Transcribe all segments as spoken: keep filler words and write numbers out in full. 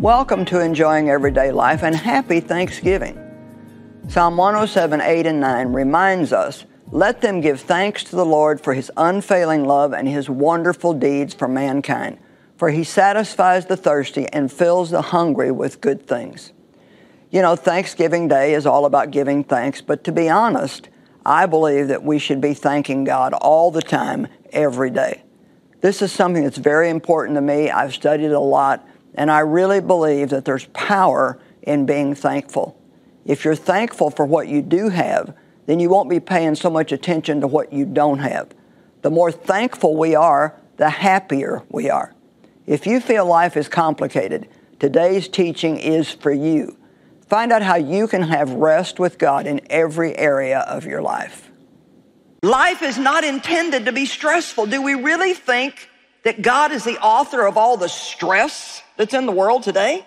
Welcome to Enjoying Everyday Life and happy Thanksgiving. Psalm one oh seven, eight and nine reminds us, let them give thanks to the Lord for His unfailing love and His wonderful deeds for mankind. For He satisfies the thirsty and fills the hungry with good things. You know, Thanksgiving Day is all about giving thanks, but to be honest, I believe that we should be thanking God all the time, every day. This is something that's very important to me. I've studied a lot, and I really believe that there's power in being thankful. If you're thankful for what you do have, then you won't be paying so much attention to what you don't have. The more thankful we are, the happier we are. If you feel life is complicated, today's teaching is for you. Find out how you can have rest with God in every area of your life. Life is not intended to be stressful. Do we really think that God is the author of all the stress that's in the world today?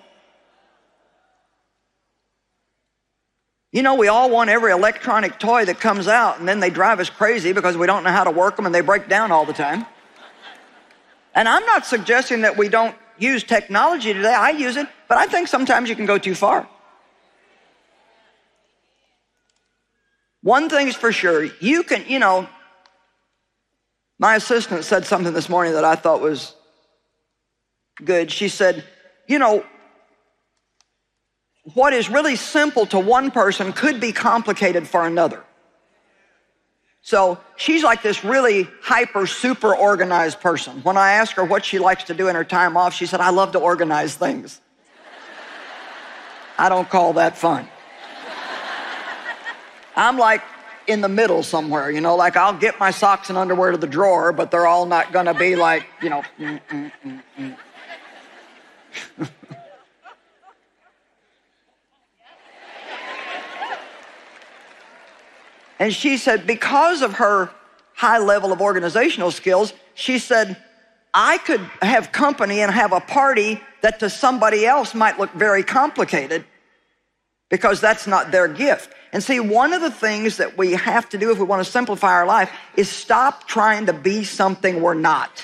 You know, we all want every electronic toy that comes out, and then they drive us crazy because we don't know how to work them and they break down all the time. And I'm not suggesting that we don't use technology today. I use it, but I think sometimes you can go too far. One thing's for sure, you can, you know, my assistant said something this morning that I thought was good. She said, you know, what is really simple to one person could be complicated for another. So she's like this really hyper, super organized person. When I ask her what she likes to do in her time off, she said, I love to organize things. I don't call that fun. I'm like in the middle somewhere, you know, like I'll get my socks and underwear to the drawer, but they're all not gonna be like, you know, mm, mm, mm, mm. And she said, because of her high level of organizational skills, she said, I could have company and have a party that to somebody else might look very complicated because that's not their gift. And see, one of the things that we have to do if we want to simplify our life is stop trying to be something we're not.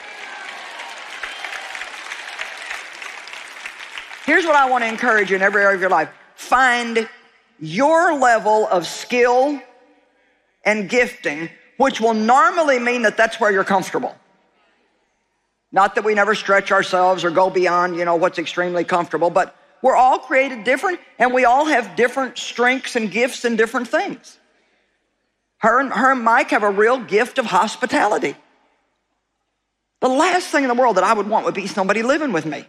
Here's what I want to encourage you in every area of your life. Find your level of skill and gifting, which will normally mean that that's where you're comfortable. Not that we never stretch ourselves or go beyond, you know, what's extremely comfortable, but we're all created different, and we all have different strengths and gifts in different things. Her and, her and Mike have a real gift of hospitality. The last thing in the world that I would want would be somebody living with me.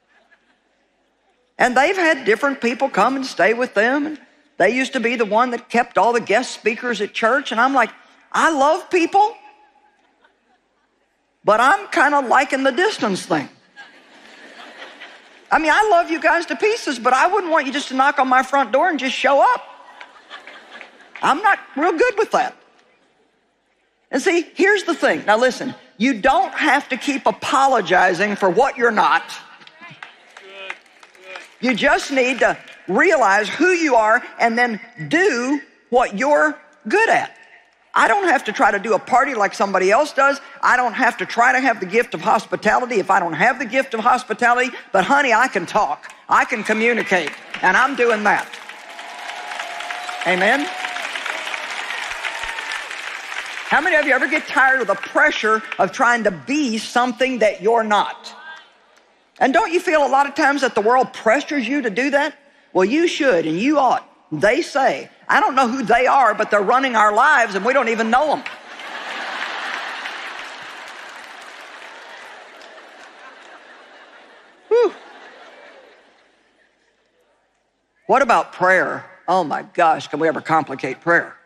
And they've had different people come and stay with them, and they used to be the one that kept all the guest speakers at church, and I'm like, I love people, but I'm kind of liking the distance thing. I mean, I love you guys to pieces, but I wouldn't want you just to knock on my front door and just show up. I'm not real good with that. And see, here's the thing. Now listen, you don't have to keep apologizing for what you're not. Good, good. You just need to realize who you are and then do what you're good at. I don't have to try to do a party like somebody else does. I don't have to try to have the gift of hospitality if I don't have the gift of hospitality. But honey, I can talk. I can communicate. And I'm doing that. Amen? How many of you ever get tired of the pressure of trying to be something that you're not? And don't you feel a lot of times that the world pressures you to do that? Well, you should and you ought. They say, I don't know who they are, but they're running our lives and we don't even know them. Whew. What about prayer? Oh my gosh, can we ever complicate prayer?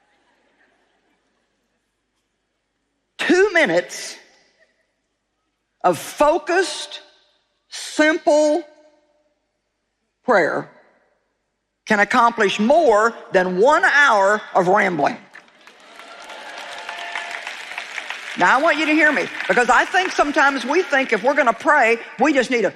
Two minutes of focused, simple prayer can accomplish more than one hour of rambling. Now, I want you to hear me, because I think sometimes we think if we're going to pray, we just need a...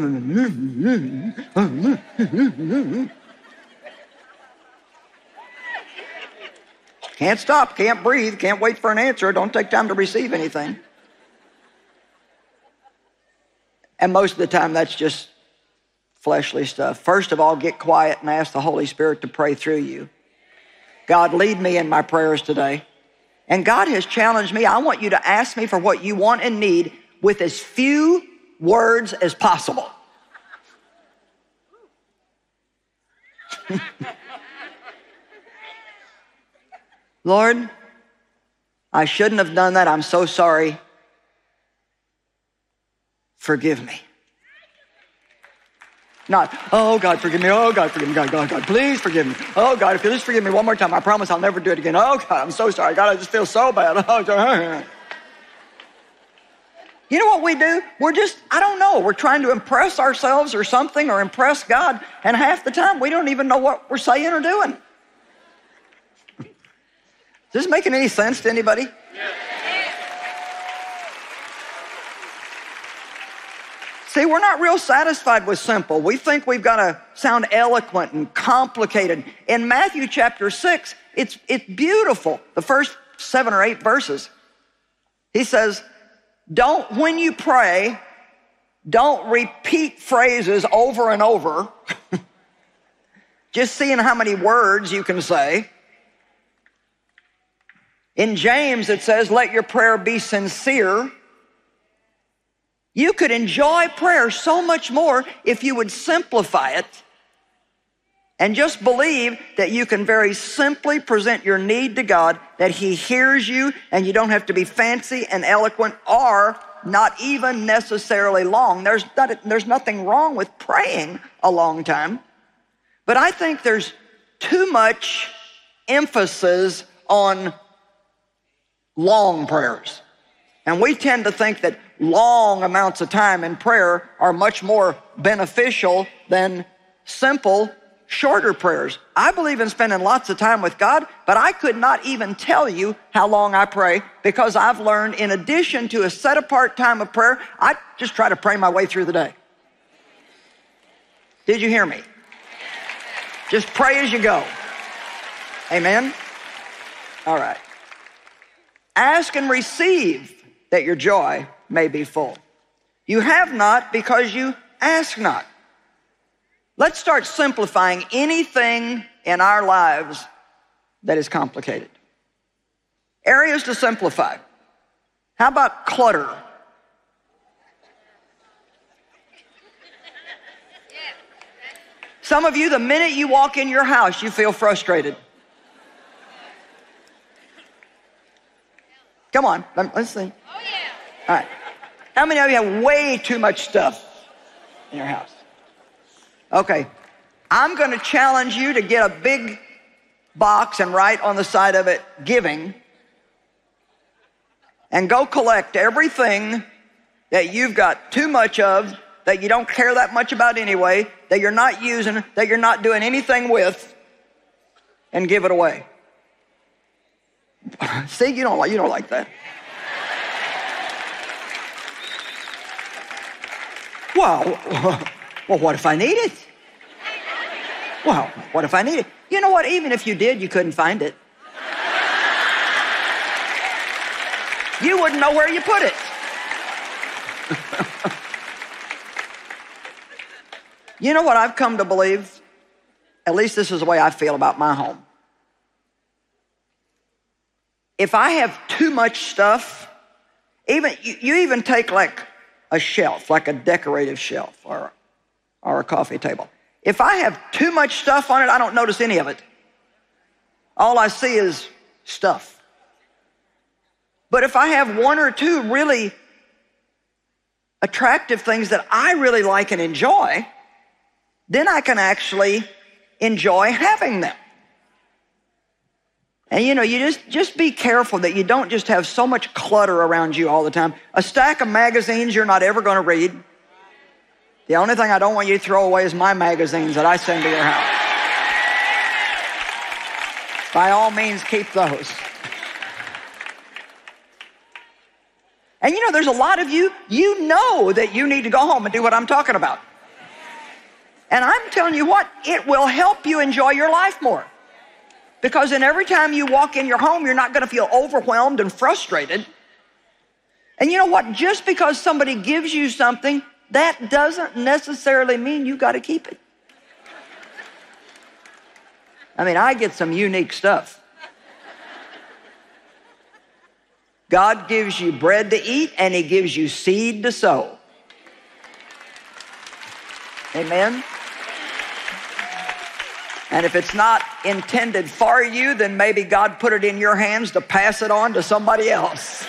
Can't stop, can't breathe, can't wait for an answer, don't take time to receive anything. And most of the time, that's just fleshly stuff. First of all, get quiet and ask the Holy Spirit to pray through you. God, lead me in my prayers today. And God has challenged me. I want you to ask me for what you want and need with as few words as possible. Lord, I shouldn't have done that. I'm so sorry. Forgive me. Not, oh, God, forgive me. Oh, God, forgive me. God, God, God, please forgive me. Oh, God, if you just forgive me one more time, I promise I'll never do it again. Oh, God, I'm so sorry. God, I just feel so bad. Oh, God. You know what we do? We're just, I don't know, we're trying to impress ourselves or something or impress God, and half the time we don't even know what we're saying or doing. Is this making any sense to anybody? See, we're not real satisfied with simple. We think we've got to sound eloquent and complicated. In Matthew chapter six, it's, it's beautiful. The first seven or eight verses. He says, don't, when you pray, don't repeat phrases over and over. Just seeing how many words you can say. In James, it says, let your prayer be sincere. You could enjoy prayer so much more if you would simplify it and just believe that you can very simply present your need to God, that He hears you, and you don't have to be fancy and eloquent or not even necessarily long. There's, not, there's nothing wrong with praying a long time, but I think there's too much emphasis on long prayers. And we tend to think that long amounts of time in prayer are much more beneficial than simple, shorter prayers. I believe in spending lots of time with God, but I could not even tell you how long I pray because I've learned, in addition to a set apart time of prayer, I just try to pray my way through the day. Did you hear me? Just pray as you go. Amen? All right. Ask and receive that your joy may be full. You have not because you ask not. Let's start simplifying anything in our lives that is complicated. Areas to simplify. How about clutter? Some of you, the minute you walk in your house, you feel frustrated. Come on, let's see. Oh, yeah. All right. How many of you have way too much stuff in your house? Okay. I'm going to challenge you to get a big box and write on the side of it, giving, and go collect everything that you've got too much of, that you don't care that much about anyway, that you're not using, that you're not doing anything with, and give it away. See, you don't like, you don't like that. Well, well, what if I need it? Well, what if I need it? You know what? Even if you did, you couldn't find it. You wouldn't know where you put it. You know what I've come to believe? At least this is the way I feel about my home. If I have too much stuff, even you, you even take like a shelf, like a decorative shelf or, or a coffee table. If I have too much stuff on it, I don't notice any of it. All I see is stuff. But if I have one or two really attractive things that I really like and enjoy, then I can actually enjoy having them. And you know, you just, just be careful that you don't just have so much clutter around you all the time. A stack of magazines you're not ever going to read. The only thing I don't want you to throw away is my magazines that I send to your house. By all means, keep those. And you know, there's a lot of you, you know that you need to go home and do what I'm talking about. And I'm telling you what, it will help you enjoy your life more. Because then every time you walk in your home, you're not going to feel overwhelmed and frustrated. And you know what? Just because somebody gives you something that doesn't necessarily mean you got to keep it. I mean, I get some unique stuff. God gives you bread to eat, and He gives you seed to sow. Amen? And if it's not intended for you, then maybe God put it in your hands to pass it on to somebody else.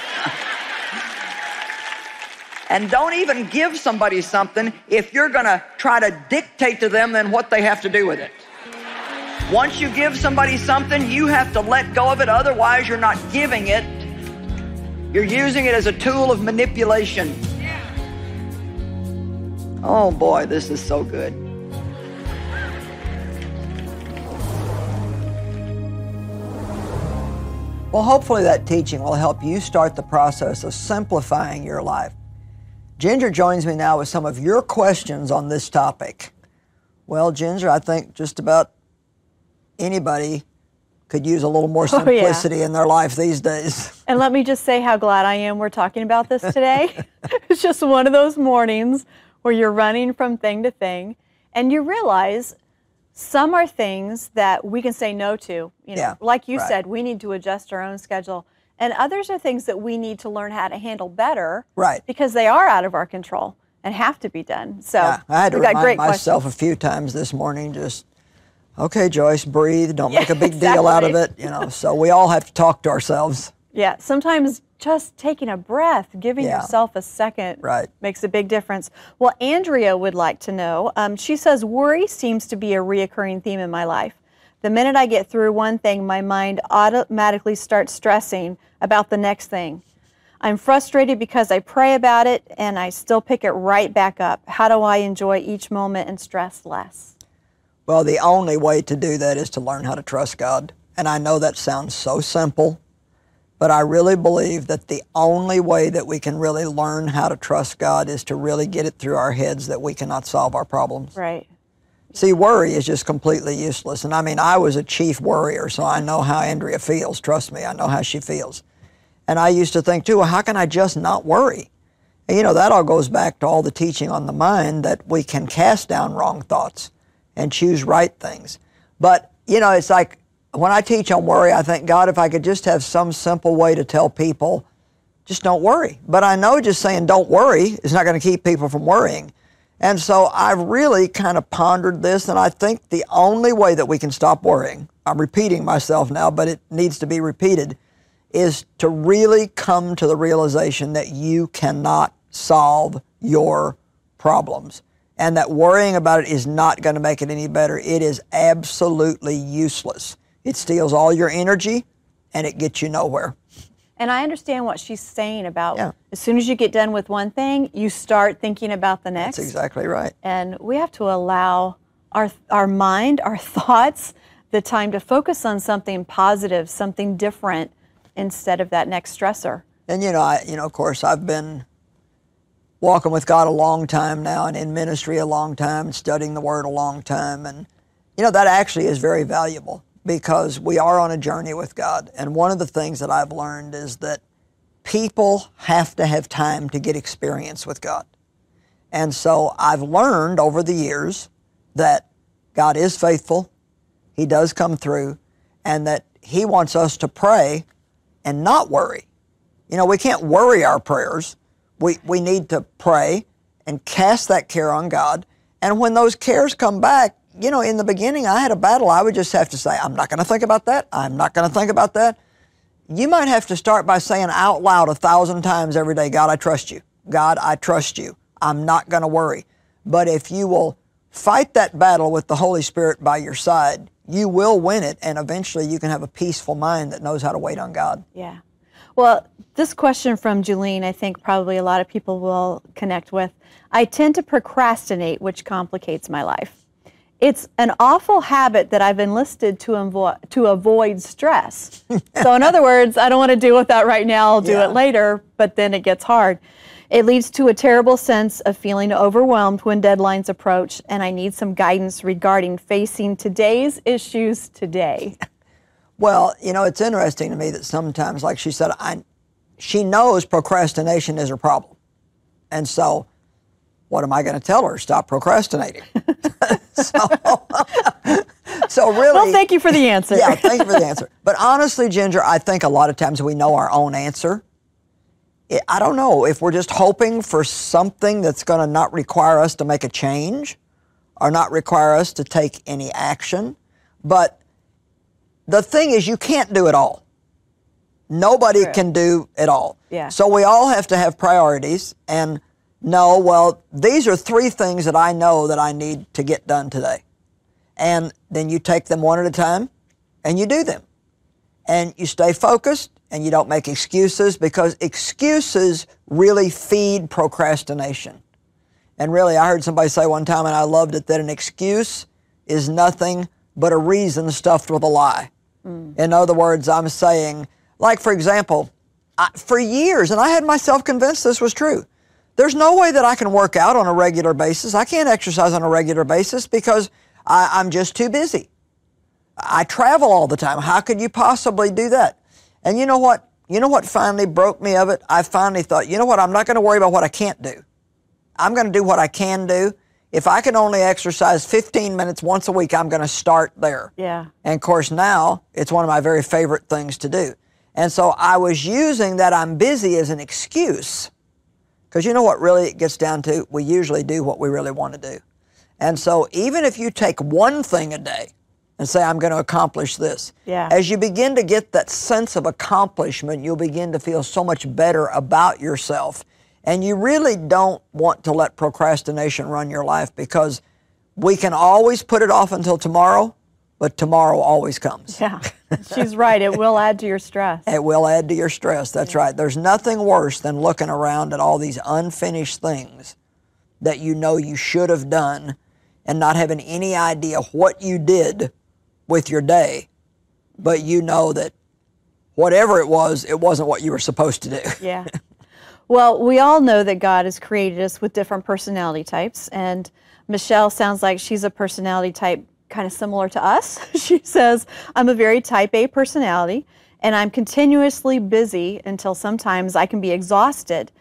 And don't even give somebody something if you're going to try to dictate to them then what they have to do with it. Once you give somebody something, you have to let go of it. Otherwise, you're not giving it. You're using it as a tool of manipulation. Oh boy, this is so good. Well, hopefully that teaching will help you start the process of simplifying your life. Ginger joins me now with some of your questions on this topic. Well, Ginger, I think just about anybody could use a little more simplicity oh, yeah. in their life these days. And let me just say how glad I am we're talking about this today. It's just one of those mornings where you're running from thing to thing, and you realize some are things that we can say no to. You know, yeah, like you right. said, we need to adjust our own schedule. And others are things that we need to learn how to handle better, right? Because they are out of our control and have to be done. So yeah, I had to we got remind great myself questions. a few times this morning, just, okay, Joyce, breathe. Don't yeah, make a big exactly. deal out of it. You know, so we all have to talk to ourselves. Yeah, sometimes just taking a breath, giving yeah. yourself a second right. makes a big difference. Well, Andrea would like to know, um, she says, worry seems to be a reoccurring theme in my life. The minute I get through one thing, my mind automatically starts stressing about the next thing. I'm frustrated because I pray about it and I still pick it right back up. How do I enjoy each moment and stress less? Well, the only way to do that is to learn how to trust God. And I know that sounds so simple, but I really believe that the only way that we can really learn how to trust God is to really get it through our heads that we cannot solve our problems. Right. See, worry is just completely useless. And I mean, I was a chief worrier, so I know how Andrea feels. Trust me, I know how she feels. And I used to think, too, well, how can I just not worry? And, you know, that all goes back to all the teaching on the mind that we can cast down wrong thoughts and choose right things. But, you know, it's like when I teach on worry, I think, God, if I could just have some simple way to tell people, just don't worry. But I know just saying don't worry is not going to keep people from worrying. And so I've really kind of pondered this, and I think the only way that we can stop worrying, I'm repeating myself now, but it needs to be repeated, is to really come to the realization that you cannot solve your problems. And that worrying about it is not going to make it any better. It is absolutely useless. It steals all your energy, and it gets you nowhere. And I understand what she's saying about yeah. as soon as you get done with one thing, you start thinking about the next. That's exactly right. And we have to allow our our mind, our thoughts, the time to focus on something positive, something different, instead of that next stressor. And you know, I, you know, of course, I've been walking with God a long time now, and in ministry a long time, and studying the Word a long time, and you know that actually is very valuable because we are on a journey with God. And one of the things that I've learned is that people have to have time to get experience with God. And so I've learned over the years that God is faithful, He does come through, and that He wants us to pray and not worry. You know, we can't worry our prayers. We, we need to pray and cast that care on God. And when those cares come back, you know, in the beginning I had a battle. I would just have to say, I'm not going to think about that. I'm not going to think about that. You might have to start by saying out loud a thousand times every day, God, I trust you. God, I trust you. I'm not going to worry. But if you will fight that battle with the Holy Spirit by your side, you will win it, and eventually you can have a peaceful mind that knows how to wait on God. Yeah. Well, this question from Julene, I think probably a lot of people will connect with. I tend to procrastinate, which complicates my life. It's an awful habit that I've enlisted to, avo- to avoid stress. So in other words, I don't want to deal with that right now, I'll do yeah. it later, but then it gets hard. It leads to a terrible sense of feeling overwhelmed when deadlines approach, and I need some guidance regarding facing today's issues today. Well, you know, it's interesting to me that sometimes, like she said, I, she knows procrastination is her problem. And so what am I going to tell her? Stop procrastinating. so, so really. Well, thank you for the answer. Yeah, thank you for the answer. But honestly, Ginger, I think a lot of times we know our own answer. I don't know if we're just hoping for something that's going to not require us to make a change or not require us to take any action. But the thing is, you can't do it all. Nobody True. can do it all. Yeah. So we all have to have priorities and know, well, these are three things that I know that I need to get done today. And then you take them one at a time and you do them. And you stay focused and you don't make excuses, because excuses really feed procrastination. And really, I heard somebody say one time, and I loved it, that an excuse is nothing but a reason stuffed with a lie. Mm. In other words, I'm saying, like, for example, I, for years, and I had myself convinced this was true, there's no way that I can work out on a regular basis. I can't exercise on a regular basis because I, I'm just too busy. I travel all the time. How could you possibly do that? And you know what? You know what finally broke me of it? I finally thought, you know what? I'm not going to worry about what I can't do. I'm going to do what I can do. If I can only exercise fifteen minutes once a week, I'm going to start there. Yeah. And of course, now it's one of my very favorite things to do. And so I was using that I'm busy as an excuse. Because you know what really it gets down to? We usually do what we really want to do. And so even if you take one thing a day and say, I'm going to accomplish this, yeah. as you begin to get that sense of accomplishment, you'll begin to feel so much better about yourself. And you really don't want to let procrastination run your life, because we can always put it off until tomorrow, but tomorrow always comes. Yeah, she's right. It will add to your stress. It will add to your stress. That's yeah. right. There's nothing worse than looking around at all these unfinished things that you know you should have done and not having any idea what you did with your day, but you know that whatever it was, it wasn't what you were supposed to do. Yeah. Well, we all know that God has created us with different personality types, and Michelle sounds like she's a personality type kind of similar to us. She says, I'm a very type A personality, and I'm continuously busy until sometimes I can be exhausted.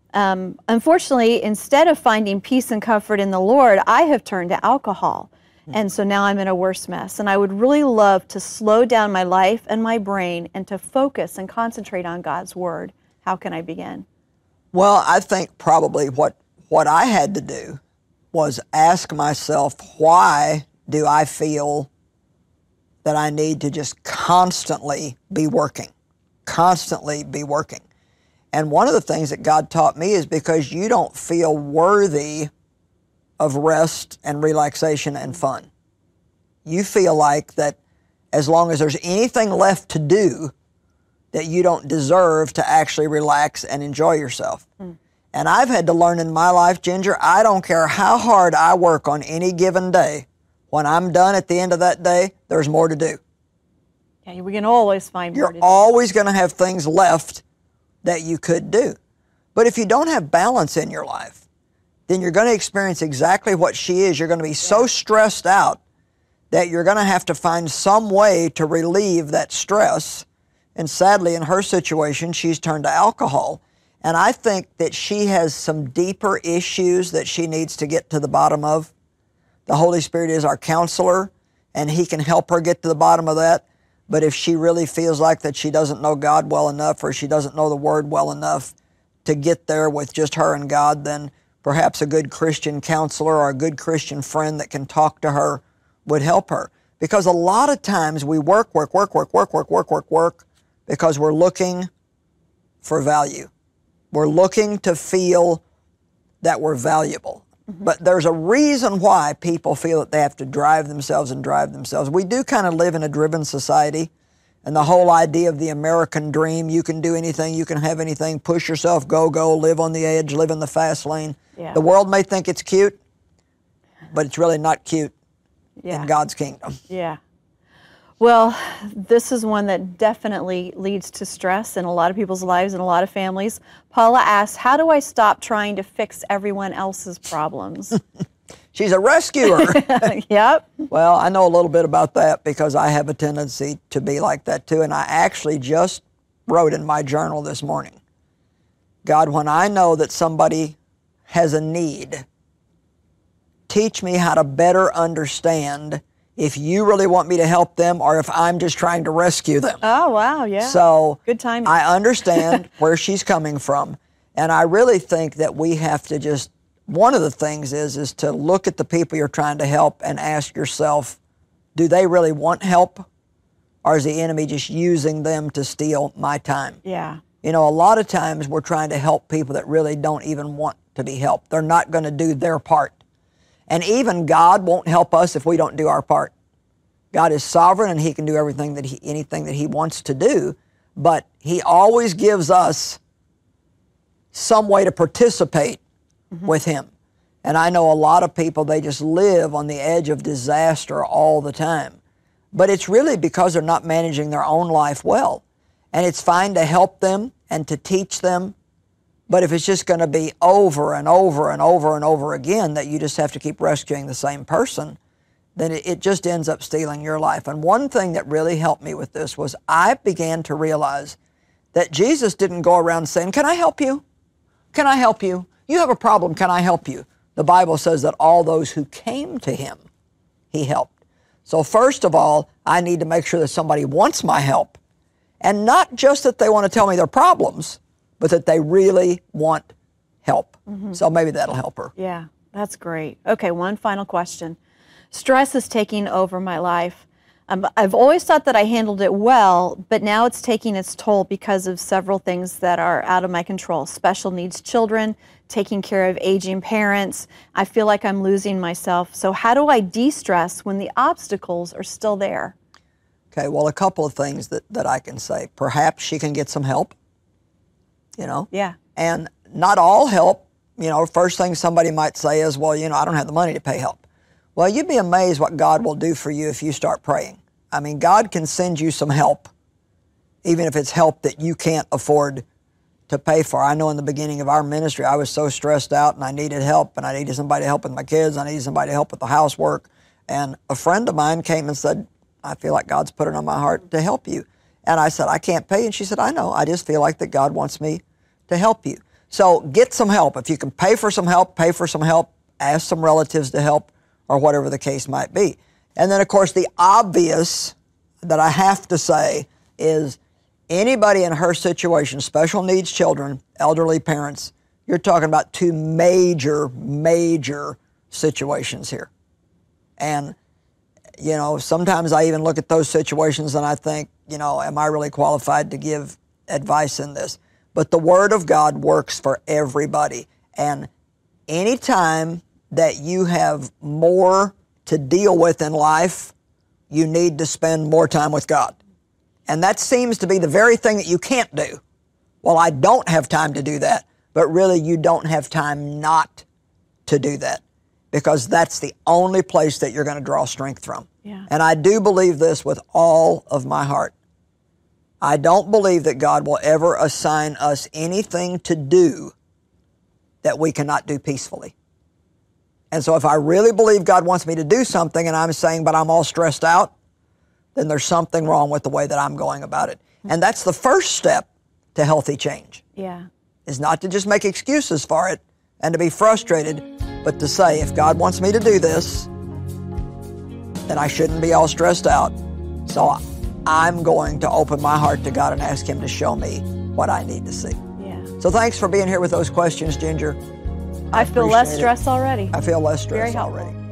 Um, unfortunately, instead of finding peace and comfort in the Lord, I have turned to alcohol. And so now I'm in a worse mess. And I would really love to slow down my life and my brain and to focus and concentrate on God's Word. How can I begin? Well, I think probably what, what I had to do was ask myself, why do I feel that I need to just constantly be working, constantly be working? And one of the things that God taught me is because you don't feel worthy of rest and relaxation and fun. You feel like that as long as there's anything left to do, that you don't deserve to actually relax and enjoy yourself. Mm. And I've had to learn in my life, Ginger, I don't care how hard I work on any given day, when I'm done at the end of that day, there's more to do. Yeah, we can always find more You're to do. You're always going to have things left that you could do. But if you don't have balance in your life, then you're going to experience exactly what she is. You're going to be so stressed out that you're going to have to find some way to relieve that stress. And sadly, in her situation, she's turned to alcohol. And I think that she has some deeper issues that she needs to get to the bottom of. The Holy Spirit is our counselor, and He can help her get to the bottom of that. But if she really feels like that she doesn't know God well enough, or she doesn't know the Word well enough to get there with just her and God, then perhaps a good Christian counselor or a good Christian friend that can talk to her would help her. Because a lot of times we work, work, work, work, work, work, work, work, work, because we're looking for value. We're looking to feel that we're valuable. Mm-hmm. But there's a reason why people feel that they have to drive themselves and drive themselves. We do kind of live in a driven society, and the whole idea of the American dream, you can do anything, you can have anything, push yourself, go, go, live on the edge, live in the fast lane. Yeah. The world may think it's cute, but it's really not cute yeah. in God's kingdom. Yeah. Well, this is one that definitely leads to stress in a lot of people's lives and a lot of families. Paula asks, how do I stop trying to fix everyone else's problems? She's a rescuer. Yep. Well, I know a little bit about that because I have a tendency to be like that too. And I actually just wrote in my journal this morning, God, when I know that somebody has a need teach me how to better understand if you really want me to help them or if I'm just trying to rescue them. Oh, wow, yeah. So good timing. I understand where she's coming from. And I really think that we have to just, one of the things is, is to look at the people you're trying to help and ask yourself, do they really want help? Or is the enemy just using them to steal my time? Yeah. You know, a lot of times we're trying to help people that really don't even want to be helped. They're not going to do their part. And even God won't help us if we don't do our part. God is sovereign and he can do everything that he, anything that he wants to do, but he always gives us some way to participate mm-hmm. with him. And I know a lot of people, they just live on the edge of disaster all the time. But it's really because they're not managing their own life well. And it's fine to help them and to teach them. But if it's just going to be over and over and over and over again that you just have to keep rescuing the same person, then it, it just ends up stealing your life. And one thing that really helped me with this was I began to realize that Jesus didn't go around saying, can I help you? Can I help you? You have a problem, can I help you? The Bible says that all those who came to him, he helped. So first of all, I need to make sure that somebody wants my help. And not just that they want to tell me their problems, but that they really want help. Mm-hmm. So maybe that'll help her. Yeah, that's great. Okay, one final question. Stress is taking over my life. Um, I've always thought that I handled it well, but now it's taking its toll because of several things that are out of my control. Special needs children, taking care of aging parents. I feel like I'm losing myself. So how do I de-stress when the obstacles are still there? Okay, well, a couple of things that, that I can say. Perhaps she can get some help. You know? Yeah. And not all help, you know, first thing somebody might say is, well, you know, I don't have the money to pay help. Well, you'd be amazed what God will do for you if you start praying. I mean, God can send you some help, even if it's help that you can't afford to pay for. I know in the beginning of our ministry, I was so stressed out and I needed help and I needed somebody to help with my kids. I needed somebody to help with the housework. And a friend of mine came and said, I feel like God's put it on my heart to help you. And I said, I can't pay. And she said, I know. I just feel like that God wants me to help you. So get some help. If you can pay for some help, pay for some help, ask some relatives to help, or whatever the case might be. And then, of course, the obvious that I have to say is anybody in her situation, special needs children, elderly parents, you're talking about two major, major situations here. And, you know, sometimes I even look at those situations and I think, you know, am I really qualified to give advice in this? But the Word of God works for everybody. And anytime that you have more to deal with in life, you need to spend more time with God. And that seems to be the very thing that you can't do. Well, I don't have time to do that. But really, you don't have time not to do that, because that's the only place that you're going to draw strength from. Yeah. And I do believe this with all of my heart. I don't believe that God will ever assign us anything to do that we cannot do peacefully. And so if I really believe God wants me to do something and I'm saying, but I'm all stressed out, then there's something wrong with the way that I'm going about it. And that's the first step to healthy change. Yeah. Is not to just make excuses for it and to be frustrated, but to say, if God wants me to do this, then I shouldn't be all stressed out. So I'm going to open my heart to God and ask Him to show me what I need to see. Yeah. So thanks for being here with those questions, Ginger. I, I feel less it. stress already. I feel less stress Very helpful. already.